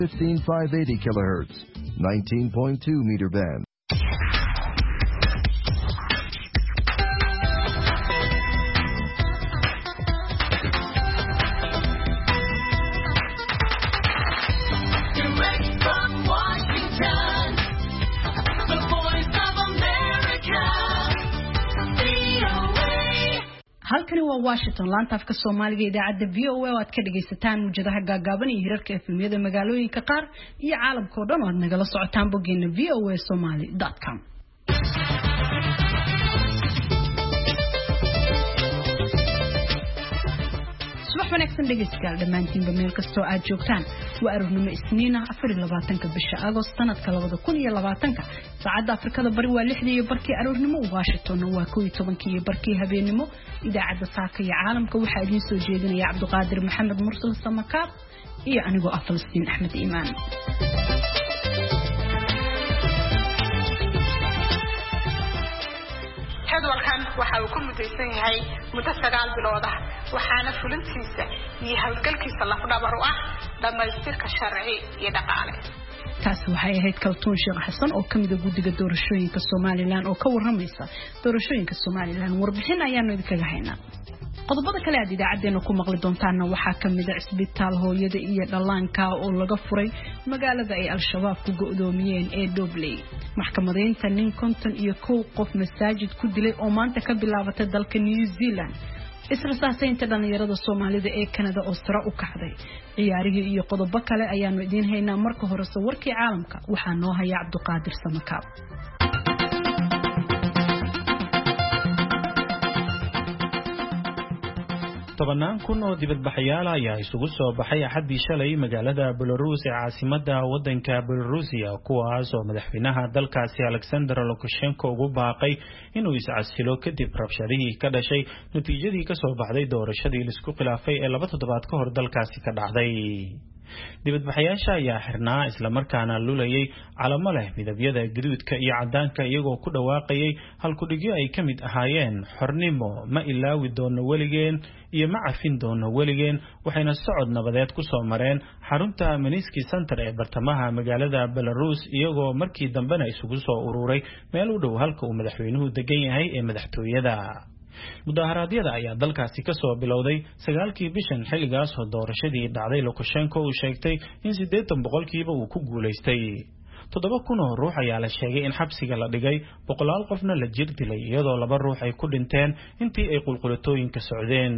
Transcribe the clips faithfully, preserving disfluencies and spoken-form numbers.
fifteen five eighty kilohertz, nineteen point two meter band. halkani waa Washington laanta afka Soomaaliga idaacada V O A oo aad ka dhageysataan mujadaha gaagaaban iyo hirarka efemyada magaalooyinka qaar iyo caalamka oo dhan oo aad nagala socotaan boggeena v o a somali dot com. subax wanaagsan dhageystayaal dhamaantiinba meel kastoo aad joogtaan waa aroornimo isniin ah afar iyo labaatanka bisha Agost sanadka labada kun iyo labaatanka saacada Afrikada bari waa lixda iyo barkii aroornimo Washington waa kow iyo toban iyo barkii habeenimo idaacada saaka iyo caalamka waxa idin soo jeedinaya Cabduqaadir Maxamed Mursal Samakaab iyo anigoo ah Falastiin Axmed Iimaan. jadwalkan waxa uu ku mudaysan yahay muddo sagaal bilood ah waxaana fulintiisa iyo hawlgalkiisa lafdhabar u ah dhamaystirka sharci iyo dhaqaale. taas waxay ahayd Kaltuun Sheekh Xasan oo kamid ah guddiga doorashooyinka Soomaaliland oo ka waramaysa doorashooyinka Soomaaliland warbixin ayaanu idinkaga haynaa. qodobada kale aad idaacadeena ku maqli doontaan waxa kamid ah isbitaal hooyada iyo dhallaanka oo laga furay magaalada ay al-shabaab ku go'doomiyeen ee Dobley. maxkamadeynta nin konton iyo kow qof masaajid ku dilay oo maanta ka bilaabatay dalka New Zealand. israsaasaynta dhalinyarada Soomaalida ee Canada oo sare u kacday. ciyaarihii iyo qodobo kale ayaanu idin haynaa marka hore warkii caalamka waxaa noo haya Cabduqaadir Samakaab. tobanaan kun oo dibadbaxayaal ayaa isugu soo baxay axadii shalay magaalada Belarus ee caasimadda waddanka Belarusia kuwaas oo madaxweynaha dalkaasi Alexander Lukashenko ugu baaqay inuu iscasilo kadib rabshadihii ka dhashay natiijadii ka soo baxday doorashadii la isku khilaafay ee laba toddobaad ka hor dalkaasi ka dhacday. dibadbaxayaasha ayaa xirnaa isla markaana lulayay calamo leh midabyada gaduudka iyo cadaanka iyagoo ku dhawaaqayay halkudhigyo ay ka mid ahaayeen xornimo ma ilaawi doono weligeen iyo ma cafin doono weligeen waxayna socod nabadeed ku soo mareen xarunta Minski Center ee bartamaha magaalada Belarus iyagoo markii dambena isugu soo ururay meel u dhow halka uu madaxweynuhu degan yahay ee madaxtooyada. mudaharaadyada ayaa dalkaasi ka soo bilowday sagaalkii bishan xilligaas oo doorashadii dhacday Lukashenko uu sheegtay in siddeetan boqolkiiba uu ku guuleystay. toddoba kun oo ruux ayaa la sheegay in xabsiga la dhigay boqolaal qofna la jir dilay iyadoo laba ruux ay ku dhinteen intii ay qulqulatooyinka socdeen.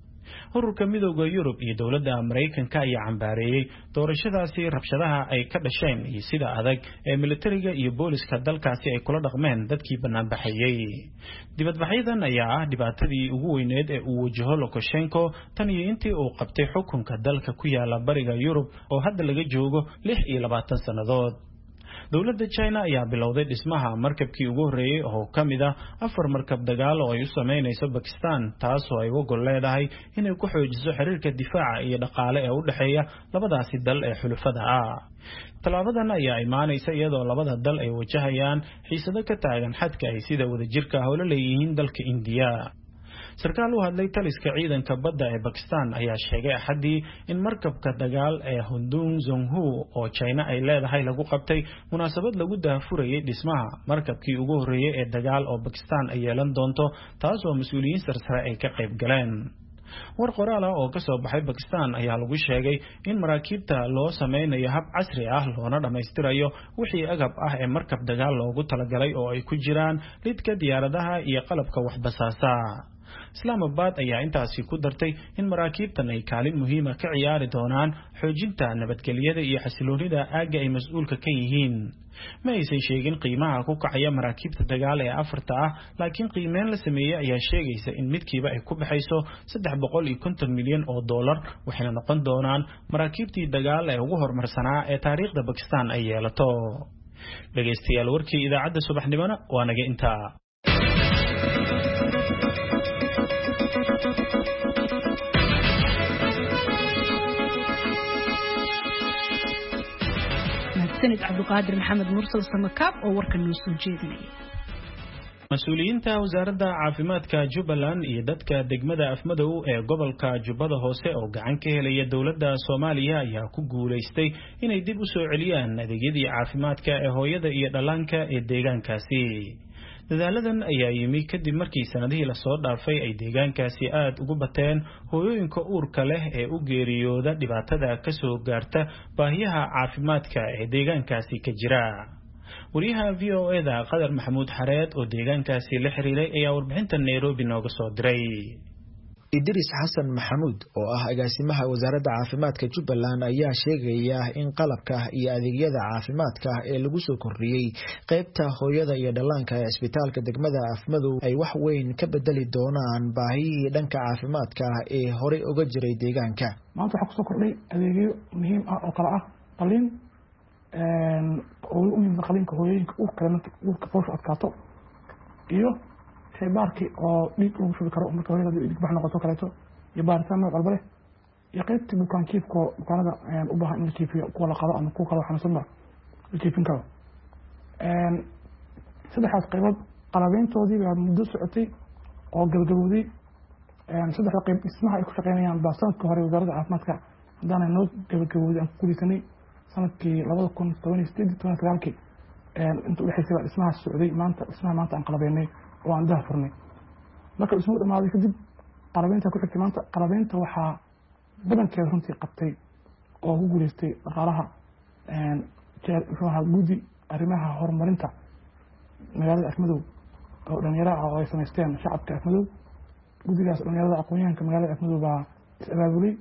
ururka midowga Yurub iyo dawladda Mareykanka ayaa cambaareeyay doorashadaasi rabshadaha ay ka dhasheen iyo sida adag ee militariga iyo booliska dalkaasi ay kula dhaqmeen dadkii banaanbaxayay. dibadbaxyadan ayaa ah dhibaatadii ugu weyneed ee uu wajaho Lukashenko tan iyo intii uu qabtay xukunka dalka ku yaala bariga Yurub oo hadda laga joogo lix iyo labaatan sanadood. dawladda China ayaa bilowday dhismaha markabkii ugu horeeyay oo kamid ah afar markab dagaal oo ay u sameynayso Pakistan taas oo ay uga leedahay inay ku xoojiso xiriirka difaaca iyo dhaqaale ee u dhaxeeya labadaasi dal ee xulafada ah. talaabadan ayaa imaanaysa iyadoo labada dal ay wajahayaan xiisado ka taagan xadka ay sida wadajirka hawlo leeyihiin dalka India. sarkaal u hadlay taliska ciidanka badda ee Pakistan ayaa sheegay axadii in markabka dagaal ee Hundung Zonghu oo China ay leedahay lagu qabtay munaasabad lagu daafurayay dhismaha markabkii ugu horeeyay ee dagaal oo Pakistan ay yeelan doonto taas oo mas'uuliyiin sarsare ay ka qayb galeen. war qoraal ah oo ka soo baxay Pakistan ayaa lagu sheegay in maraakiibta loo sameynayo hab casri ah loona dhameystirayo wixii agab ah ee markab dagaal loogu talagalay oo ay ku jiraan lidka diyaaradaha iyo qalabka waxbasaasa. Islamabad ayaa intaasi ku dartay in maraakiibtan ay kaalin muhiim ah ka ciyaari doonaan xoojinta nabadgelyada iyo xasiloonida aagga ay mas'uulka ka yihiin. ma aysan sheegin qiimaha ku kacaya maraakiibta dagaal ee afarta ah laakiin qiimeyn la sameeyay ayaa sheegaysa in midkiiba ay ku baxayso saddex boqol iyo konton milyan oo dollar waxayna noqon doonaan maraakiibtii dagaal ee ugu horumarsanaa ee taariikhda Pakistan ay yeelato. dhageystayaal warkii idaacadda subaxnimona waa naga intaa. Cabduqaadir Maxamed Mursal Samakaab oo warkan noo soo jeedinaya. mas-uuliyiinta wasaaradda caafimaadka Jubbaland iyo dadka degmada Afmadow ee gobolka Jubbada Hoose oo gacan ka helaya dawladda Soomaaliya ayaa ku guuleystay inay dib u soo celiyaan adeegyadii caafimaadka ee hooyada iyo dhallaanka ee deegaankaasi. dadaaladan ayaa yimi kadib markii sanadihii la soo dhaafay ay deegaankaasi aad ugu bateen hooyooyinka uurka leh ee u geeriyooda dhibaatada ka soo gaarta baahiyaha caafimaadka ee deegaankaasi ka jira. wariyaha V O A da Qadar Maxamuud Xareed oo deegaankaasi la xiriiray ayaa warbixinta Nairobi nooga soo diray. Idris Xasan Maxamuud oo ah agaasimaha wasaaradda caafimaadka Jubbaland ayaa sheegaya in qalabka iyo adeegyada caafimaadka ee lagu soo kordhiyay qaybta hooyada iyo dhallaanka ee isbitaalka degmada Afmadow ay wax weyn ka bedeli doonaan baahiyihii dhanka caafimaadka ee hore uga jiray deegaanka. maanta waxa ku soo kordhay adeegyo muhiim ah oo kala ah qalliin een oo u muhiim qalliinka hooyooyinka uurka leh uurka foosha adkaato iyo shaybaarkii oo dhiig lagu shubi karo marka hooyada dhiig bax noqoto kaleeto iyo baaritaan nooc walba leh iyo qaybtii bukaan jiifka bukaanada u baahan in la jiifiyo kuwa la qado ama kuwa kale xanuunsan mar la jiifin karo. een saddexdaas qaybood qalabeyntoodii baa muddo socotay oo gabagabowday. een saddexda qayb dhismaha ay ku shaqeynayaan baa sanadkii hore wasaaradda caafimaadka haddaanay noo gabagabowday aan ku guulaysanay sanadkii labada kun toban iyo sideed toban iyo sagaalkii inta u dhexaysay baa dhismaha socday. maanta dhismaha maanta aan qalabeynay oo aan daha furnay marka dhismuhu dhamaaday kadib qalabeynta ku xigtay. maanta qalabeynta waxaa badankeeda runtii qabtay oo ku guulaystay dhaqaalaha muxuuaha guddi arrimaha horumarinta magaalada Afmadow oo dhalinyaro ah oo ay samaysteen shacabka Afmadow. guddigaas dhalinyarada aqoon-yahanka magaalada Afmadow baa is abaabulay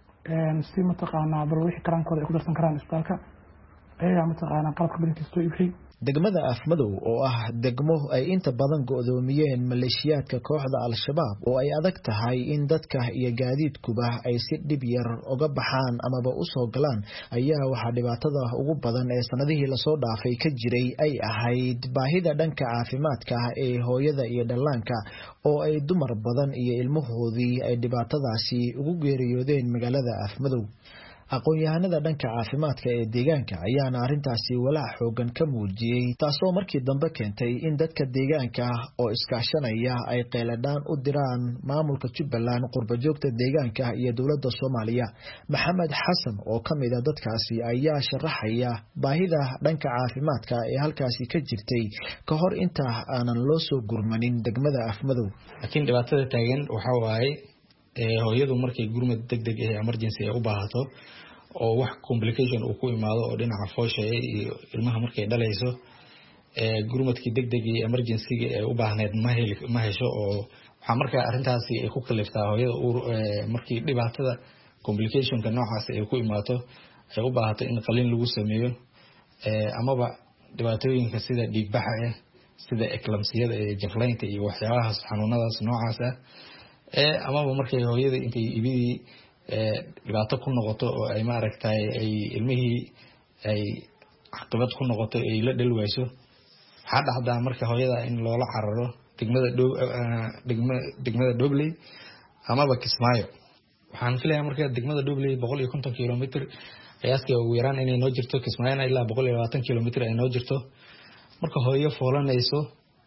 si mataqaanaa bal wixii karaankooda ay ku darsan karaan isbitaalka ayagaa mataqaanaa qalabka badankiisa soo iibshay. degmada Afmadow oo ah degmo ay inta badan go'doomiyeen maleeshiyaadka kooxda Al-Shabaab oo ay adag tahay in dadka iyo gaadiidkuba ay si dhib yar uga baxaan amaba u soo galaan ayaa waxa dhibaatada ugu badan ee sanadihii la soo dhaafay ka jiray ay ahayd baahida dhanka caafimaadka ee hooyada iyo dhallaanka oo ay dumar badan iyo ilmahoodii ay dhibaatadaasi ugu geeriyoodeen magaalada Afmadow. aqoon-yahanada dhanka caafimaadka ee deegaanka ayaana arrintaasi walaac xoogan ka muujiyay, taasoo markii dambe keentay in dadka deegaanka oo iskaashanaya ay qeyladhaan u diraan maamulka Jubbaland, qurbajoogta deegaanka iyo dowladda Soomaaliya. Maxamed Xasan oo ka mid ah dadkaasi ayaa sharaxaya baahida dhanka caafimaadka ee halkaasi ka jirtay ka hor inta aanan loo soo gurmanin degmada Afmadow. laakiin dhibaatada taagan waxa waaye hooyadu markay gurmad degdeg ah emergency ay u baahato oo wax complication uu ku imaado oo dhinaca foosha iyo ilmaha markay dhalayso ee gurmadkii degdeg iyo emergency ee u baahneed ma heli ma hesho oo waxa markaa arintaasi ay ku kaliftaa hooyada markii dhibaatada complication ka noocaas ay ku imaato ay u baahato in qalliin lagu sameeyo ee amaba dhibaatooyinka sida dhiig baxa ah sida eclampsiyada ee jaflaynta iyo waxyaabahaas xanuunadaas noocaas ah ee amaba markay hooyada intay ibidii ee dhibaato ku noqoto oo ay maaragtay ay ilmihii ay caqabad ku noqoto ay la dhalwayso waxa dhacdaa marka hooyada in loola cararo degmada dhow degmada degmada Dobley amaba Kismaayo. waxaan filayaa marka degmada Dobley boqol iyo konton kiiloomitir qiyaaska ugu yaraan inay noo jirto, Kismaayona ilaa boqol iyo labaatan kiiloomitir ay noo jirto. marka hooyo foolanayso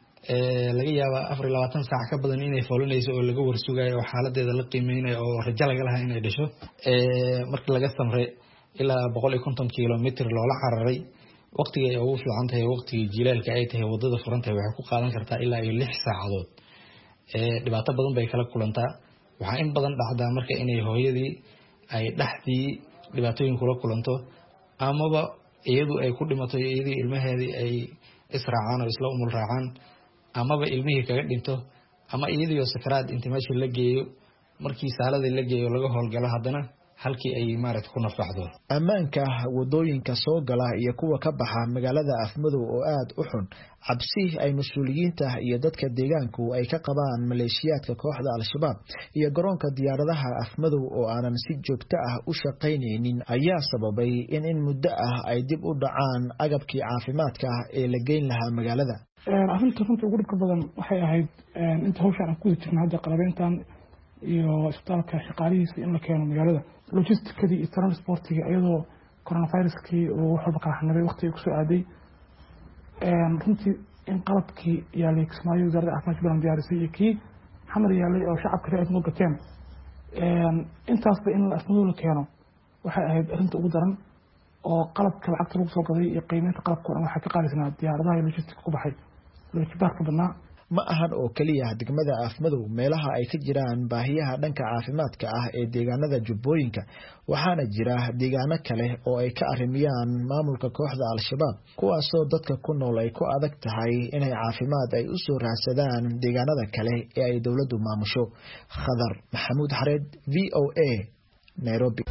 ee laga yaabaa afar iyo labaatan saac ka badan inay foolanayso oo laga warsugayo oo xaaladeeda la qiimeynayo oo rajo laga lahaa inay dhasho ee marka laga samray ilaa boqol iyo konton kiiloomitir loola cararay waqtiga ay ugu fiican tahay waqtiga jiilaalka ay tahay wadada furantay waxay ku qaadan kartaa ilaa iyo lix saacadood. ee dhibaato badan bay kala kulantaa. waxa in badan dhacdaa marka inay hooyadii ay dhaxdii dhibaatooyin kula kulanto amaba iyadu ay ku dhimato iyadii ilmaheedii ay israacaan oo isla umul raacaan amaba ilmihii kaga dhinto ama iyadoo sakaraad inta meesha la geeyo markii saalada la geeyo laga howlgalo haddana halkii ay maaragtay ku nafaqdo. ammaanka wadooyinka soo gala iyo kuwa ka baxa magaalada Afmadow oo aad u xun, cabsi ay mas'uuliyiinta iyo dadka deegaanku ay ka qabaan maleeshiyaadka kooxda Al-Shabaab iyo garoonka diyaaradaha Afmadow oo aanan si joogto ah u shaqaynaynin ayaa sababay in in muddo ah ay dib u dhacaan agabkii caafimaadka ee la geyn lahaa magaalada. arrinta runtii ugu dhibka badan waxay ahayd inta hawshan aan ku jirnay hadda qalabeyntan iyo isbitaalka shaqaalihiisa in la keeno magaalada, logisticadii iyo transportiga iyadoo coronaviruskii oo wax walba kala xanibay waqtiga ku soo aaday. runtii in qalabkii yaalay kismaayo wasaaradda caafimaadka balan diyaarisay iyo kii xamar yaalay oo shacabka reer ismo gateen intaasba in la asmadow la keeno waxay ahayd arrinta ugu daran oo qalabka lacagta lagu soo gaday iyo qiimeynta qalabka oo dhan waxaa ka qaalisanaa diyaaradaha iyo logistika ku baxay loojibaarka badnaa ma ahan oo keliya degmada Afmadow meelaha ay ka jiraan baahiyaha dhanka caafimaadka ah ee deegaanada Jubbooyinka waxaana jira deegaano kale oo ay ka arrimiyaan maamulka kooxda Al-Shabaab kuwaasoo dadka ku nool ay ku adag tahay inay caafimaad ay u soo raadsadaan deegaanada kale ee ay dawladdu maamusho. Khadar Maxamuud Xareed, V O A, Nairobi.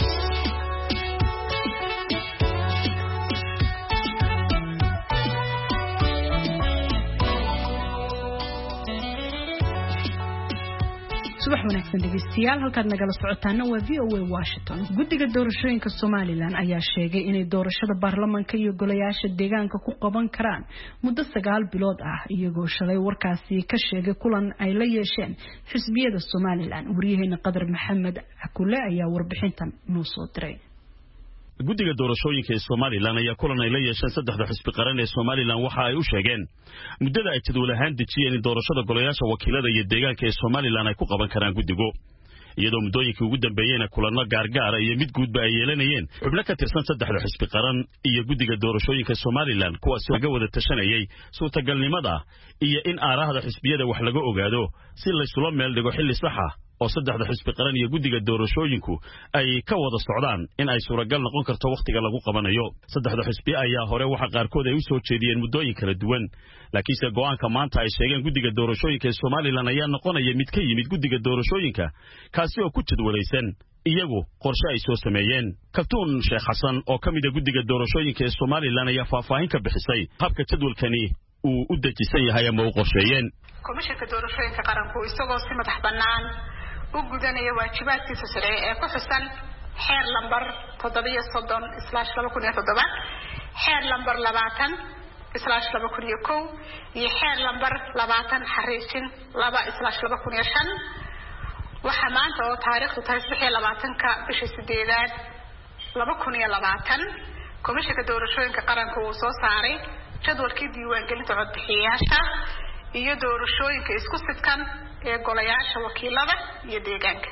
subax wanaagsan dhegeystayaal halkaad nagala socotaana waa V O A Washington. Guddiga doorashooyinka Somaliland ayaa sheegay inay doorashada baarlamaanka iyo golayaasha deegaanka ku qaban karaan muddo sagaal bilood ah iyagoo shalay warkaasi ka sheegay kulan ay la yeesheen xisbiyada Somaliland. Wariyaheena Qadar Maxamed Akule ayaa warbixintan noo soo diray. guddiga doorashooyinka ee Somaliland ayaa kulan ay la yeesheen saddexda xisbi qaran ee Somaliland waxa ay u sheegeen muddada ay jadwal ahaan dejiyeen in doorashada golayaasha wakiilada iyo deegaanka ee Somaliland ay ku qaban karaan guddigu iyadoo muddooyinkii ugu dambeeyeen kulanno gaargaar iyo mid guudba ay yeelanayeen xubno ka tirsan saddexda xisbi qaran iyo guddiga doorashooyinka Somaliland kuwaas oo laga wada tashanayay suurtagalnimada iyo in aaraahda xisbiyada wax laga ogaado si la isula meel dhigo xilli sax ah oo saddexda xisbi qaran iyo guddiga doorashooyinku ay ka wada socdaan in ay suuragal noqon karto waqtiga lagu qabanayo. saddexda xisbi ayaa hore waxa qaarkood ay u soo jeediyeen muddooyin kala duwan laakiinse go'aanka maanta ay sheegeen guddiga doorashooyinka ee Somaliland ayaa noqonaya mid ka yimid guddiga doorashooyinka kaasi oo ku jadwalaysan iyagu qorshe ay soo sameeyeen. Kaltuun Sheekh Xasan oo ka mid ah guddiga doorashooyinka ee Somaliland ayaa faahfaahin ka bixisay habka jadwalkani uu u dejisan yahay ama u qorsheeyeen. komishanka doorashooyinka qaranku isagoo si madax bannaan u gudanaya waajibaadkiisa sharci ee ku xusan xeer lambar toddoba iyo soddon slash laba kun iyo toddoba, xeer lambar labaatan slash laba kun iyo kow iyo xeer lambar labaatan xariijin laba slash laba kun iyo shan. waxaa maanta oo taariikhdu tahay saddex iyo labaatanka bisha sideedaad laba kun iyo labaatan komishanka doorashooyinka qaranku uu soo saaray jadwalkii diiwaangelinta codbixiyayaasha iyo doorashooyinka isku sidkan ee golayaasha wakiilada iyo deegaanka.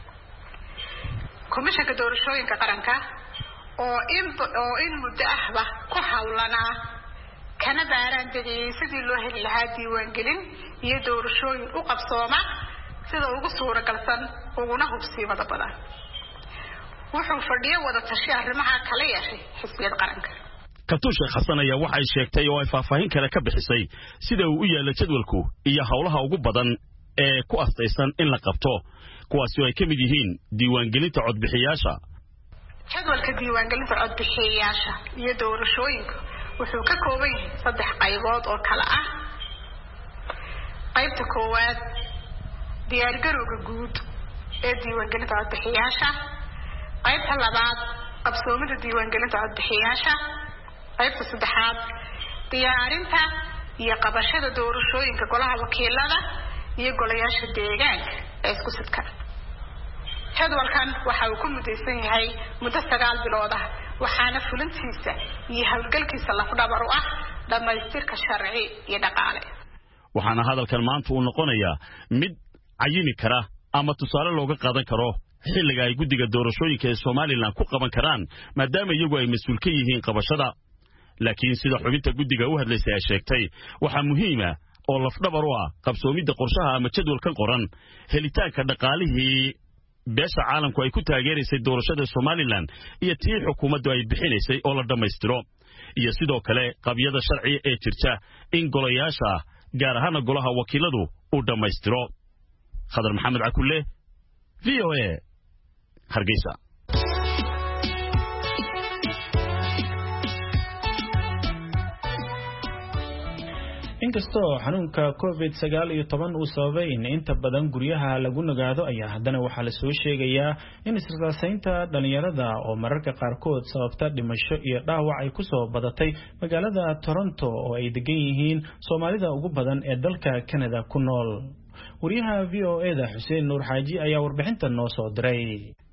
komishanka doorashooyinka qaranka oo in oo in muddo ahba ku hawlanaa kana baaraan degayay sidii loo heli lahaa diiwaangelin iyo doorashooyin u qabsooma sida ugu suuragalsan uguna hubsiimada badan. wuxuu fadhiyo wada tashi arrimaha kala yeeshay xisbiyada qaranka. Kaltuun Sheekh Xasan ayaa waxa ay sheegtay oo ay faahfaahin kale ka bixisay sida uu u yaalo jadwalku iyo hawlaha ugu badan ee ku astaysan in la qabto kuwaas oo ay ka mid yihiin diiwaangelinta codbixiyaasha. jadwalka diiwaangelinta codbixiyaasha iyo doorashooyinka wuxuu ka kooban yahay saddex qaybood oo kala ah. qaybta koowaad diyaargarowga guud ee diiwaangelinta codbixiyaasha, qaybta labaad qabsoomida diiwaangelinta codbixiyaasha, qaybta saddexaad diyaarinta iyo qabashada doorashooyinka golaha wakiilada iyo golayaasha deegaanka ee isku sidkan. jadwalkan waxa uu ku mudaysan yahay muddo sagaal bilood ah waxaana fulintiisa iyo hawlgalkiisa lafdhabar u ah dhamaystirka sharci iyo dhaqaale. waxaana hadalkan maanta uu noqonayaa mid cayimi kara ama tusaale looga qaadan karo xilliga ay guddiga doorashooyinka ee Somaliland ku qaban karaan maadaama iyagu ay mas'uul ka yihiin qabashada. laakiin sida xubinta guddiga u hadlaysay ay sheegtay waxa muhiim ah oo lafdhabar u ah qabsoomidda qorshaha ama jadwalkan qoran helitaanka dhaqaalihii beesha caalamku ay ku taageeraysay doorashada Somaliland iyo tii xukuumaddu ay bixinaysay oo la dhamaystiro iyo sidoo kale qabyada sharci ee jirta in golayaasha gaar ahaan golaha wakiiladu uu dhamaystiro. Khadar Maxamed Akule, V O A, Hargeysa. inkastoo xanuunka covid sagaal iyo toban uu sababay in inta badan guryaha lagu nagaado ayaa haddana waxaa la soo sheegayaa in israasaynta dhalinyarada oo mararka qaarkood sababta dhimasho iyo dhaawac ay ku soo badatay magaalada Toronto oo ay degan yihiin Soomaalida ugu badan ee dalka Canada ku nool. wariyaha V O A da Xuseen Nuur Xaaji ayaa warbixintan noo soo diray.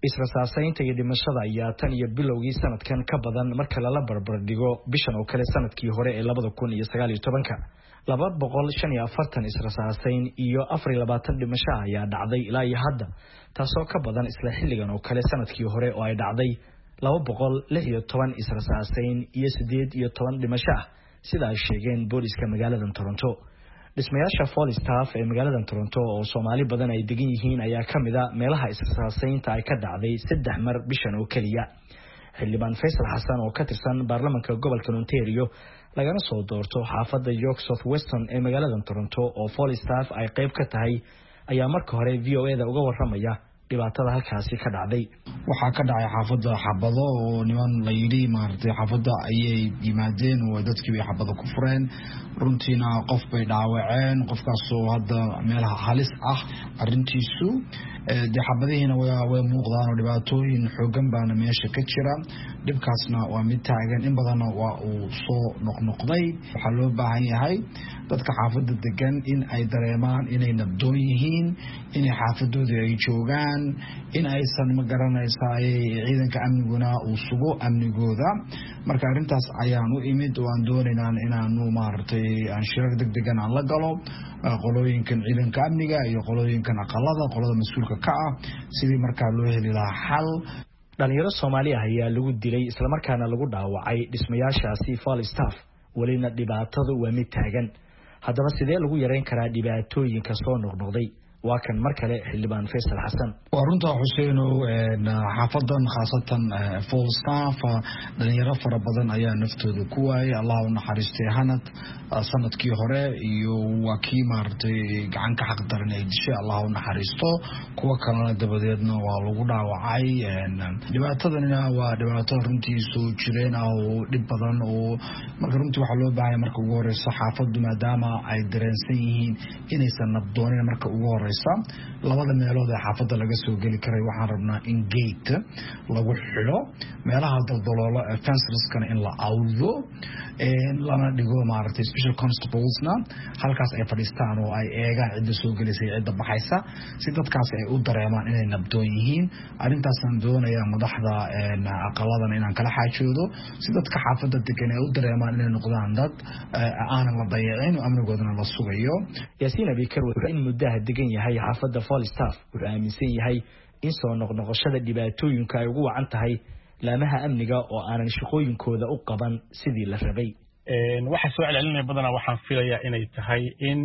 israsaasaynta iyo dhimashada ayaa tan iyo bilowgii sanadkan ka badan marka lala barbar dhigo bishan oo kale sanadkii hore ee labada kun iyo sagaal iyo tobanka laba boqol shan iyo afartan israsaasayn iyo afar iyo labaatan dhimasho ayaa dhacday ilaa iyo hadda taasoo ka badan isla xilligan oo kale sanadkii hore oo ay dhacday laba boqol lix iyo toban israsaasayn iyo sideed iyo toban dhimasho ah sida ay sheegeen booliska magaalada Toronto. dhismayaasha Falstaff ee magaalada Toronto oo Soomaali badan ay degan yihiin ayaa kamid ah meelaha israsaasaynta ay ka dhacday saddex mar bishan oo kaliya. xildhibaan Faisal Xasan oo ka tirsan baarlamaanka gobolka Ontario lagana soo doorto xaafadda York South Weston ee magaalada Toronto oo Falstaff ay qayb ka tahay ayaa marka hore V O A da uga waramaya dhibaatada halkaasi ka dhacday. waxaa ka dhacay xaafadda xabado oo niman la yiri maartay xaafadda ayay yimaadeen oo dadkii bay xabado ku fureen runtiina qof bay dhaawaceen qofkaas oo hadda meelaha halis ah arintiisu de xabadihiina way muuqdaan oo dhibaatooyin xoogan baana meesha ka jira dhibkaasna waa mid taagan in badanna waa uu soo noqnoqday waxaa loo baahan yahay dadka xaafadda degan in ay dareemaan inay nabdoon yihiin inay xaafadooda ay joogaan in aysan ma garanaysaa ciidanka amniguna uu sugo amnigooda marka arintaas ayaan u imid oo aan doonaynaa inaanu maartay aan shirar degdegan aan la galo qolooyinkan ciidanka amniga iyo qolooyinkan aqalada qolada mas'uulka ka ah sidii markaa loo heli lahaa xal. dhalinyaro Soomaali ah ayaa lagu dilay isla markaana lagu dhaawacay dhismayaashaasi Falstaff walina dhibaatadu waa mid taagan. haddaba sidee lagu yareyn karaa dhibaatooyinka soo noqnoqday waa kan mar kale xildhibaan Faisal Xasan. waa runta Xuseen oo xaafadan khaasatan Falstaff dhalinyaro fara badan ayaa naftooda ku waayay Allah u naxariistay hanad sanadkii hore iyo waa kii maartay gacan ka xaq daran ay dishay Allah u naxariisto kuwa kalena dabadeedna waa lagu dhaawacay dhibaatadana waa dhibaato runtii soo jireen oo dhib badan oo marka runtii waxa loo baahay marka ugu horeysa xaafadu maadaama ay dareensan yihiin inaysan nabdoonin marka ugu horeysa labada meelood ee xaafadda laga soo gali karay waxaan rabnaa in gate lagu xiro meelaha daldaloolo ee fencerskana in la awdo lana dhigo maaragtay special constablesna halkaas ay fadhiistaan oo ay eegaan cidda soo gelisay cidda baxaysa si dadkaas ay u dareemaan inay nabdoon yihiin arrintaasaan doonayaa madaxda aqaladan inaan kala xaajoodo si dadka xaafadda degan ay u dareemaan inay noqdaan dad aanan la dayacin amnigoodana la sugayo. Yaasiin Abikar wuxuu in muddaha degan yahay xaafadda Falstaff wuxuu aaminsan yahay in soo noqnoqoshada dhibaatooyinka ay ugu wacan tahay laamaha amniga oo aanan shaqooyinkooda u qaban sidii la rabay. waxa soo celcelinaya badanaa waxaan filayaa inay tahay in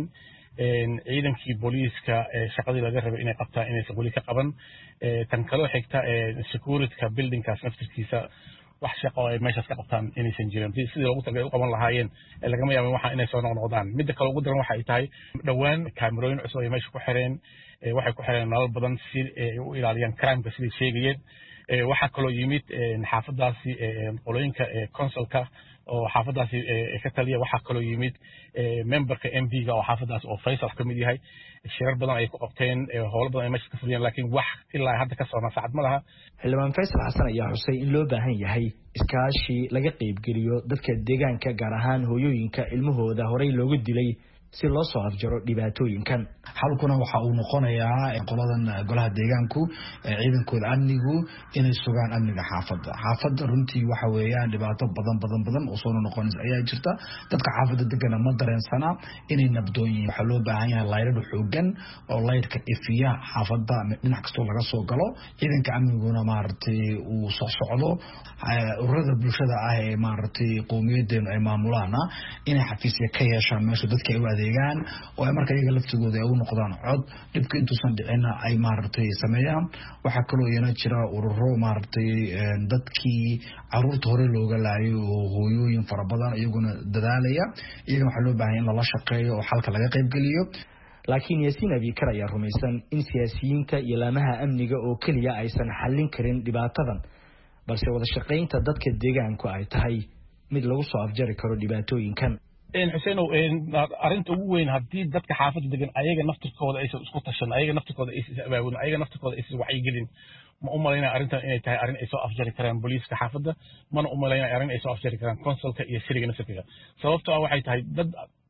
ciidankii booliiska shaqadii laga rabay inay qabtaan inaysan weli ka qaban tan kaloo xigta securityka buildingkaas naftirkiisa wax shaqo ay meeshaas ka qabtaan inaysan jirin sidii loogu talagalay u qaban lahaayeen lagama yaabo waxa inay soo noqnoqdaan midda kale ugu daran waxa ay tahay dhawaan kaamirooyin cusub ay meesha ku xireen waxay ku xireen nalal badan si ay u ilaaliyaan crime-ka sidii sheegayeen waxa kaloo yimid xaafadaasi qolooyinka consulka oo xaafadaasi ka taliya waxa kaloo yimid memberka M P ga oo xaafadaas oo Faisal ka mid yahay shirar badan ay ku qabteen howlo badan ay meesha ka furiyeen laakiin wax ilaa hadda ka soo naasacad ma laha. xildhibaan Faisal Xasan ayaa xusay in loo baahan yahay iskaashi laga qayb geliyo dadka deegaanka gaar ahaan hooyooyinka ilmahooda horey loogu dilay si loo soo afjaro dhibaatooyinkan. halkuna waxa uu noqonayaa qoladan golaha deegaanku ciidankooda amnigu inay sugaan amniga xaafadda xaafadda runtii waxa weeyaan dhibaato badan badan badan oo soo noqonaysa ayaa jirta dadka xaafadda degan ma dareensana inay nabdoon yihiin waxa loo baahan yahay laydh xoogan oo laydhka ifiya xaafadda dhinac kasta laga soo galo ciidanka amniguna maartay uu soo socdo ururada bulshada ah ee maartay qowmiyadeena ay maamulaan inay xafiisyo ka yeeshaan meesha dadka ay adeegaan oo ay marka iyaga laftigooda ay u noqdaan cod dhibka intuusan dhicin ay maartay sameeyaan waxa kaloo iyana jira ururo maartay dadkii caruurta hore looga laayo oo hooyooyin fara badan iyaguna dadaalaya iyaga waxa loo baahan in la shaqeeyo oo xalka laga qayb geliyo. laakiin Yaasiin Abikar ayaa rumaysan in siyaasiyiinta iyo laamaha amniga oo kaliya aysan xallin karin dhibaatadan balse wada shaqeynta dadka deegaanku ay tahay mid lagu soo afjari karo dhibaatooyinkan. Xuseen arinta ugu weyn haddii dadka xaafadda degan ayaga naftirkooda aysan isku tashan ayaga naftirkooda aysan abaabulin ayaga naftirkooda aysan wacyigelin ma u malaynaya arrintan inay tahay arrin ay soo afjari karaan booliiska xaafadda mana u malaynaya arrin ay soo afjari karaan consulka iyo siriga naftirkiisa sababtoo ah waxay tahay dad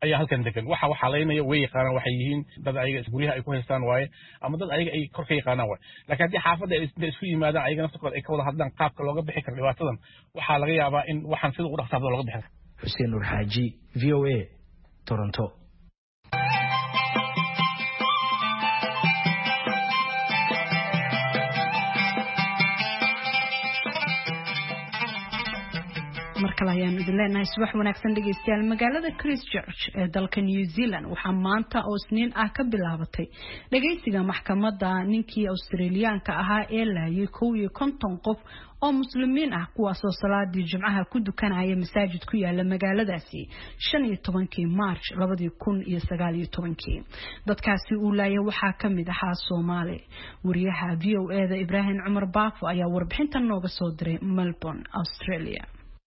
ayaa halkan degan waxa waxa leeyahay way yaqaanaan waxay yihiin dad ayaga guryaha ay ku haystaan waaye ama dad ayaga ay kor ka yaqaanaan waaye laakiin haddii xaafadda ay isku yimaadaan ayaga naftood ay ka wada hadlaan qaabka looga bixi karo dhibaatadan waxaa laga yaabaa in waxaan sida u dhaqsaado looga bixi karo. Xuseen Nur Xaaji, V O A, Toronto. markale ayaan idin leenahay subax wanaagsan dhegeystayaal. magaalada Christchurch ee dalka New Zealand waxaa maanta oo Isniin ah ka bilaabatay dhageysiga maxkamadda ninkii Australiyaanka ahaa ee laayay kow iyo konton qof oo muslimiin ah kuwaas oo salaadii Jimcaha ku dukanaya masaajid ku yaala magaaladaasi shan iyo tobankii March labada kun iyo sagaal iyo tobankii. dadkaasi uu laayay waxaa ka mid ahaa Soomaali. wariyaha V O A da Ibrahim Cumar Baafo ayaa warbixintan nooga soo diray Melbourne, Australia.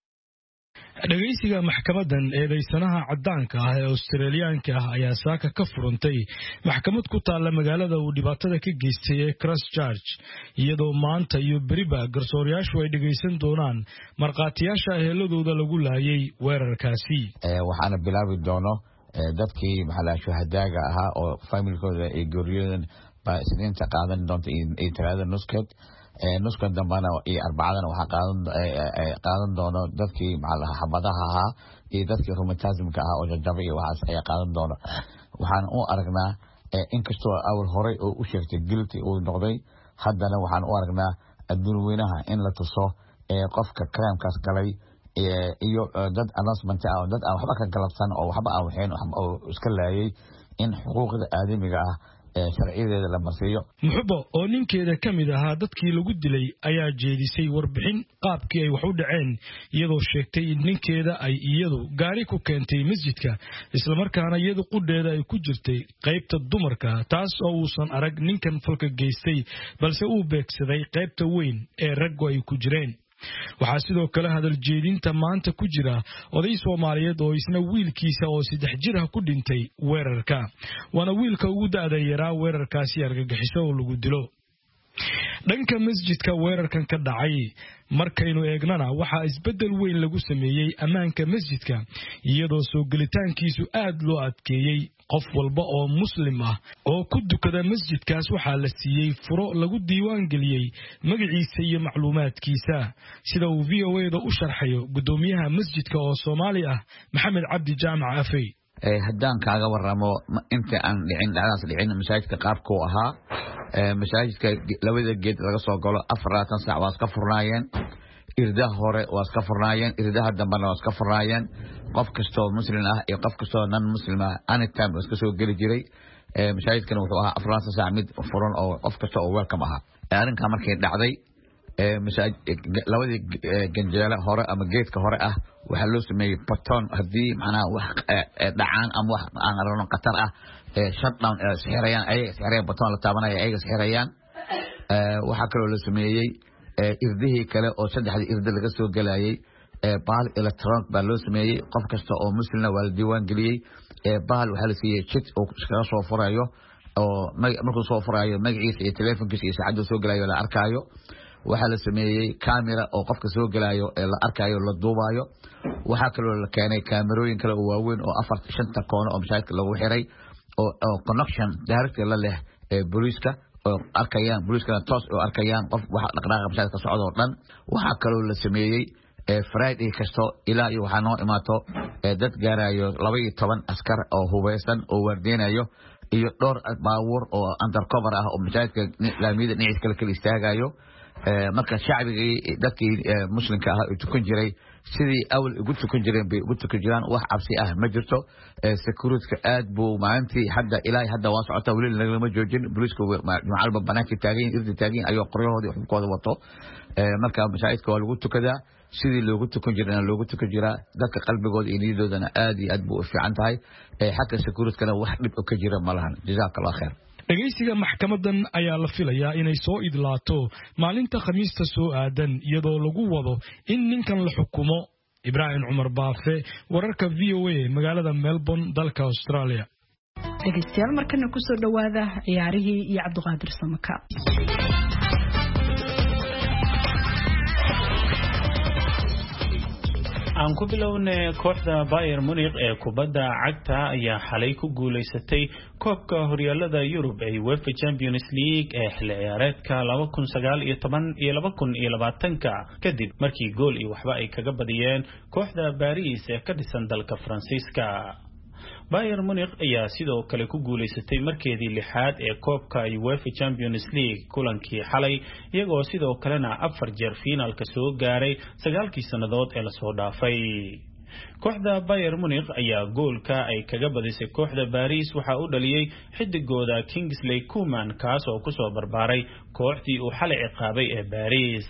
dhageysiga maxkamadan eedeysanaha cadaanka ah ee Australiyaanka ah ayaa saaka ka furantay maxkamad ku taala magaalada uu dhibaatada ka geystay ee Christchurch iyadoo maanta iyo beriba garsoorayaashu ay dhageysan doonaan marqaatiyaasha eheladooda lagu laayay weerarkaasi. ee waxaana bilaabi doono dadkii maxaa shuhadaaga ahaa oo familkooda ay gooriyeen baa isniinta qaadan doonta in talaada nuskeed nuskan dambana iyo arbacadana waxa qaadan qaadan doono dadkii maxaa xabadaha ahaa iyo dadkii rheumatismka ah oo jajabay waxaas ay qaadan doono. waxaan u aragnaa inkastoo awal hore oo u sheegtay guilty uu noqday haddana waxaan u aragnaa adduun weynaha in la tuso qofka crime-kaas galay iyo dad announcement ah oo dad aan waxba ka galabsan oo waxba aan waxeen oo iska laayay in xuquuqda aadamiga ah sharciyadeeda la marsiiyo. Muxubo oo ninkeeda ka mid ahaa dadkii lagu dilay ayaa jeedisay warbixin qaabkii ay wax u dhaceen iyadoo sheegtay in ninkeeda ay iyadu gaari ku keentay masjidka isla markaana iyadu qudheeda ay ku jirtay qaybta dumarka taas oo uusan arag ninkan falka geystay balse uu beegsaday qaybta weyn ee raggu ay ku jireen. waxaa sidoo kale hadal jeedinta maanta ku jira oday Soomaaliyeed oo isna wiilkiisa oo saddex jir ah ku dhintay weerarka waana wiilka ugu da'da yaraa weerarkaasi argagixiso oo lagu dilo. dhanka masjidka weerarkan ka dhacay markaynu eegnana waxaa isbedel weyn lagu sameeyay ammaanka masjidka iyadoo soo gelitaankiisu aad loo adkeeyay. qof walba oo muslim ah oo ku dukada masjidkaas waxaa la siiyey furo lagu diiwaan geliyey magaciisa iyo macluumaadkiisa sida uu V O A da u sharxayo gudoomiyaha masjidka oo Soomaali ah Maxamed Cabdi Jaamac Afay. ee haddaan kaaga waramo inta aan dhicin dhacdaas dhicin masaajidka qaabku ahaa ee masaajidka labada geed laga soo galo afartan saac waa iska furnaayeen irdaha hore waa iska furnaayeen irdaha dambana waa iska furnaayeen qof kastoo muslim ah iyo qof kastoo non muslim ah anytime waa iska soo geli jiray ee masaajidkana wuxuu ahaa afartan saac mid furan oo qof kastoo oo welcome aha. arrinka markay dhacday ee masaajid labadii ganjeela hore ama geedka hore ah waxa loo sameeyay baton hadii macnaha wax dhacaan ama wax aan aragno qatar ah ee shutdown ee sixirayaan ay sixirayaan baton la taabanaya ay sixirayaan. ee waxa kale oo la sameeyay irdihii kale oo saddexdii irda laga soo galayay ee baal electronic baa loo sameeyay qof kasta oo muslimna waa la diiwaan geliyay ee baal waxa la siiyay chit oo iskaga soo furayo oo markuu soo furayo magaciisa iyo telefoonkiisa iyo saacadda soo galayo la arkaayo. waxa la sameeyay camera oo qofka soo galayo ee la arkayo la duubayo. waxa kale oo la keenay kaamirooyin kale oo waaweyn oo afar shanta koono oo masaajidka lagu xiray oo connection direct la leh ee booliiska oo arkayaan booliiskana toos oo arkayaan qof waxa dhaqdhaqaaqa masaajidka socdo dhan. waxa kale oo la sameeyay ee Friday kasto ilaa iyo waxa noo imaato ee dad gaarayo laba iyo toban askar oo hubeysan oo wardeenayo iyo dhowr baabuur oo undercover ah oo masaajidka laamida dhinaciisa kale kala istaagayo. marka shacbiga dadkii muslimka ah oo tukan jiray sidii awal ugu tukan jireen bay ugu tukan jiraan wax cabsi ah ma jirto. security aad buu maalintii hadda ilaa hadda waa socota wali lagama joojin booliisku macalba banaanka taageen irdi taageen ayuu qoryahoodii xubkooda wato. marka masaajidka waa lagu tukadaa sidii loogu tukan jirana loogu tukan jiraa dadka qalbigooda iyo niyadoodana aad iyo aad buu u fiican tahay. xagga security-kana wax dhib ka jira ma lahan. jazakallahu khair. dhageysiga maxkamadan ayaa la filayaa inay soo idlaato maalinta Khamiista soo aadan iyadoo lagu wado in ninkan la xukumo. Ibrahim Cumar Baafe, wararka V O A magaalada Melbourne, dalka Australia. dhageystayaal markana ku soo dhawaada ciyaarihii iyo Cabdiqaadir Samaka. aan ku bilownay kooxda Bayern Munich ee kubadda cagta ayaa xalay ku guuleysatay koobka horyaalada Yurub ee UEFA Champions League ee xilli ciyaareedka laba kun sagaal iyo toban iyo laba kun iyo labaatan kadib markii gool iyo waxba ay kaga badiyeen kooxda Paris ee ka dhisan dalka Faransiiska. Bayern Munich ayaa sidoo kale ku guuleysatay markeedii lixaad ee koobka UEFA Champions League kulankii xalay iyagoo sidoo kalena afar jeer finaalka soo gaaray sagaalkii sanadood ee la soo dhaafay. kooxda Bayern Munich ayaa goolka ay kaga badisay kooxda Paris waxa uu dhaliyay xidigooda Kingsley Coman kaas oo ku soo barbaaray kooxdii uu xalay ciqaabay ee Paris.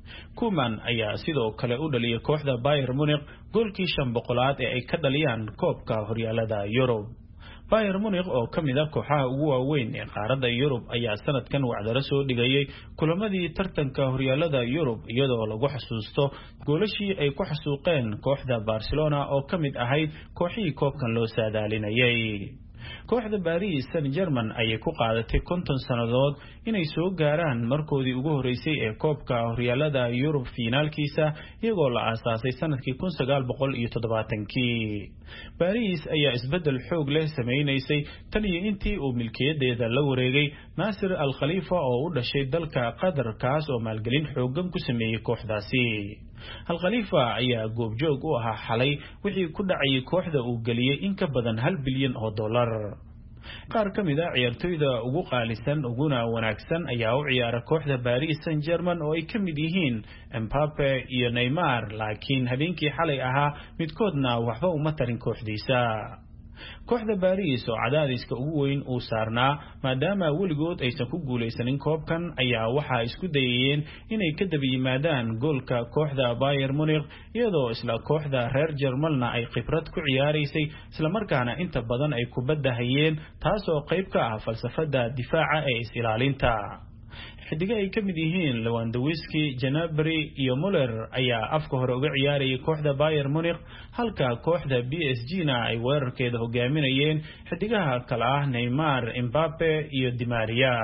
Coman ayaa sidoo kale u dhaliyay kooxda Bayern Munich goolkii shan boqolaad ee ay ka dhaliyaan koobka horyaalada Yurub. Bayern Munich oo kamid ah kooxaha ugu waaweyn ee qaaradda Yurub ayaa sanadkan wacdaro soo dhigayay kulamadii tartanka horyaalada Yurub iyadoo lagu xasuusto goolashii ay ku xasuuqeen kooxda Barcelona oo kamid ahayd kooxihii koobkan loo saadaalinayay. kooxda Paris Saint-Germain ayay ku qaadatay konton sanadood inay soo gaaraan markoodii ugu horeysay ee koobka horyaalada Yurub finaalkiisa iyagoo la aasaasay sanadkii kun sagaal boqol iyo toddobaatan-kii. Paris ayaa isbedel xoog leh sameeyay tan iyo intii uu milkiyadeeda la wareegay Nasser Al Khalifa oo u dhashay dalka Qatar kaas oo maalgelin xoogan ku sameeyay kooxdaasi. Al Khalifa ayaa goobjoog u ahaa xalay wixii ku dhacay kooxda uu galiyay in ka badan hal bilyan oo dollar. qaar kamid ah ciyaartoyda ugu qaalisan uguna wanaagsan ayaa u ciyaara kooxda Paris Saint-Germain oo ay kamid yihiin Mbappe iyo Neymar laakiin habeenkii xalay ahaa midkoodna waxba uma tarin kooxdiisa. kooxda Paris oo cadaadiska ugu weyn uu saarnaa maadaama weligood aysan ku guuleysanin koobkan ayaa waxa isku dayayeen inay ka daba yimaadaan goolka kooxda Bayern Munich iyadoo isla kooxda reer Jarmalna ay khibrad ku ciyaaraysay isla markaana inta badan ay kubadda hayeen taas oo qayb ka ah falsafada difaaca ee is-ilaalinta. xidiga ay kamid yihiin Lewandowski, Gnabry iyo Müller ayaa afka hore uga ciyaarayay kooxda Bayern Munich halka kooxda P S G-na ay weerarkeeda hogaaminayeen xidigaha kala ah Neymar, Mbappe iyo Di Maria.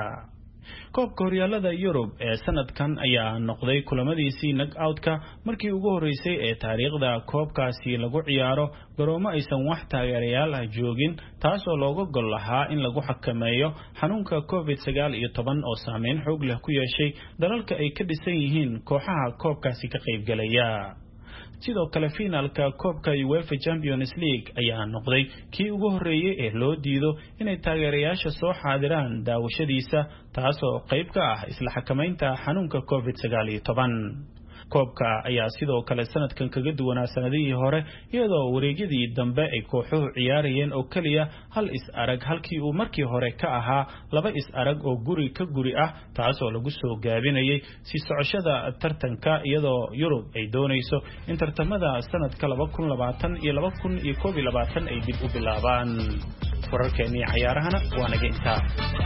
koobka horyaalada Yurub ee sanadkan ayaa noqday kulamadiisii knock-out-ka markii ugu horeysay ee taariikhda koobkaasi lagu ciyaaro garoomo aysan wax taageerayaal ah joogin taas oo looga gol lahaa in lagu xakameeyo xanuunka covid sagaal iyo toban oo saameyn xoog leh ku yeeshay dalalka ay ka dhisan yihiin kooxaha koobkaasi ka qaybgalaya. sidoo kale finaalka koobka UEFA Champions League ayaa noqday kii ugu horeeyay ee loo diido inay taageerayaasha soo xaadiraan daawashadiisa taasoo qayb ka ah isla xakameynta xanuunka covid sagaal iyo toban. koobka ayaa sidoo kale sanadkan kaga duwanaa sanadihii hore iyadoo wareegyadii dambe ay kooxuhu ciyaarayeen oo kaliya hal is arag halkii uu markii hore ka ahaa laba is arag oo guri ka guri ah taasoo lagu soo gaabinayay si socoshada tartanka iyadoo Yurub ay doonayso in tartamada sanadka laba kun labaatan iyo laba kun koob iyo labaatan ay dib u bilaabaan. wararkeennii ciyaarahana waa naga intaa.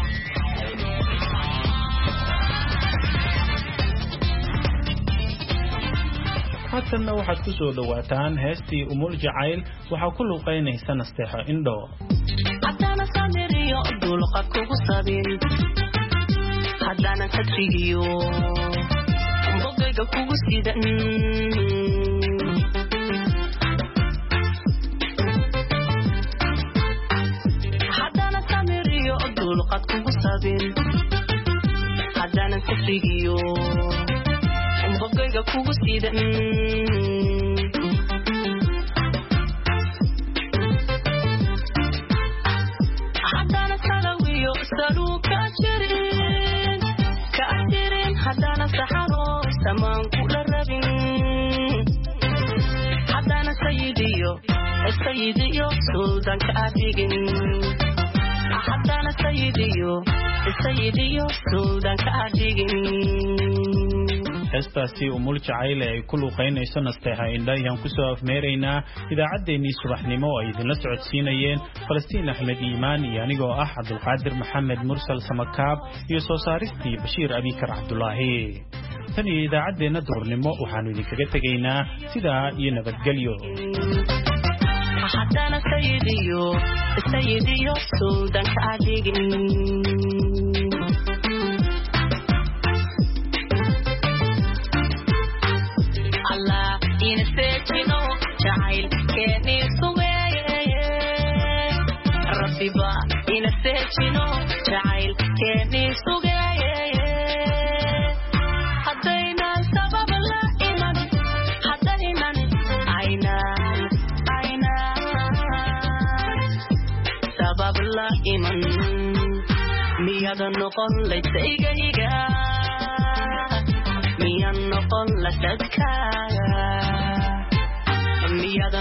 haddana waxaad ku soo dhawaataan heestii Umul Jacayl waxaa ku luqeynaysa Nasteexo Indho. haddana samiriyo dulqad kugu sabin haddana kadrigiyo bogayga kugu sidan haddana samiriyo dulqad kugu sabin haddana kadrigiyo bogayga kugu sidan haddana salawiyo saluuka jirin ka jirin haddana saxaro samaan kula rabin haddana sayidiyo sayidiyo suldanka adigin haddana sayidiyo sayidiyo suldanka adigin. heestaasi Umul Jacayl ay ku luqeynayso Nasteexo Indho ayaan ku soo afmeeraynaa idaacaddeenii subaxnimo oo ay idinla socodsiinayeen Falastiin Axmed Iimaan iyo anigoo ah Cabdulqaadir Maxamed Mursal Samakaab iyo soo saaristii Bashiir Abikar Cabdulaahi. tan iyo idaacaddeenna duurnimo waxaanu idinkaga tegaynaa sidaa iyo nabadgelyo. haddana sayidiyo sayidiyo suldanka adigin Allah in a keeni sugeeye rabbiba ina seejino jacayl keeni sugeeye haddayna sabab la iman haddaynan aynaan aynaan sabab la iman miyada noqon laysaygahiga miyan noqon la dadkaaga miyada